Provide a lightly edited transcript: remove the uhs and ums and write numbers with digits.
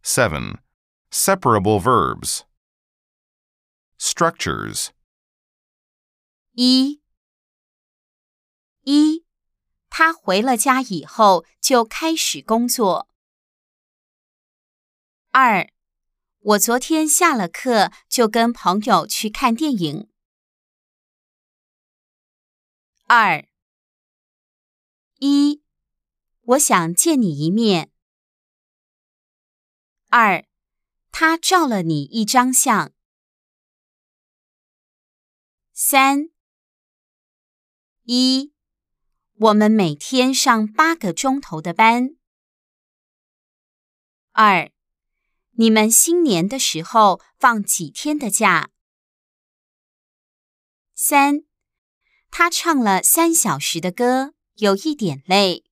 7. Separable verbs. Structures. 一，他回了家以后就开始工作。2，我昨天下了课就跟朋友去看电影。2，我想见你一面。2，他照了你一张相。3，我们每天上8个钟头的班。2，你们新年的时候放几天的假？ 3，他唱了3小时的歌，有一点累。